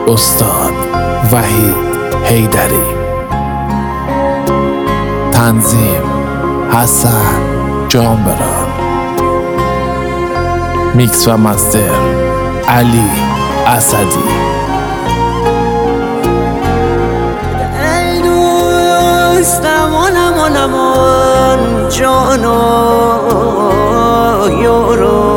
استاد وحید حیدری. تنظیم حسن جانبران. میکس و مستر علی اسدی. ای دوستم امان جانو یارو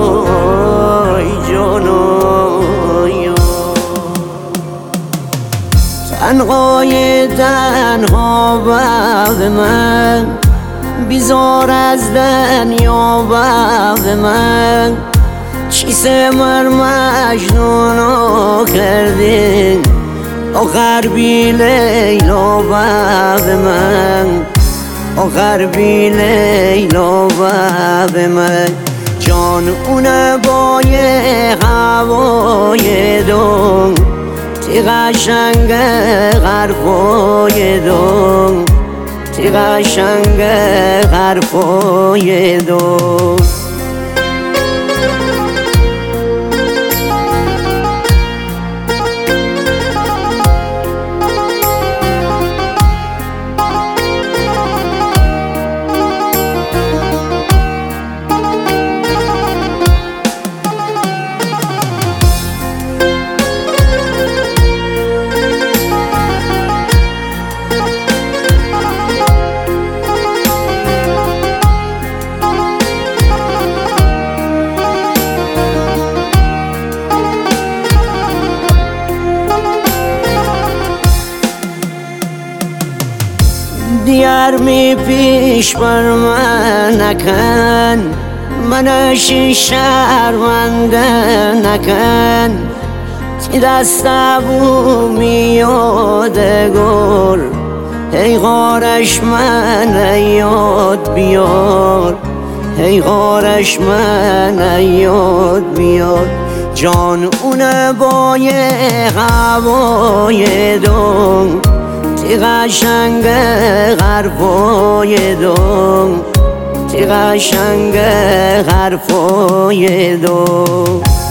تنها بعد من بیزار از دنیا بعد من چیسه مر مجنونو کردین آخر بی لیلا بعد من آخر بی لیلا بعد من جان اونه بای هوای دون تی قشنگ غرفای دون تی قشنگ غرفای دون دیار می پیش بر من نکن منش شرمنده نکن تی دست بومی یادگار ای غارش من یاد بیار ای غارش من یاد بیار جان اونه بای هوای دون تی قشنگ غرفای دون تی قشنگ غرفای دون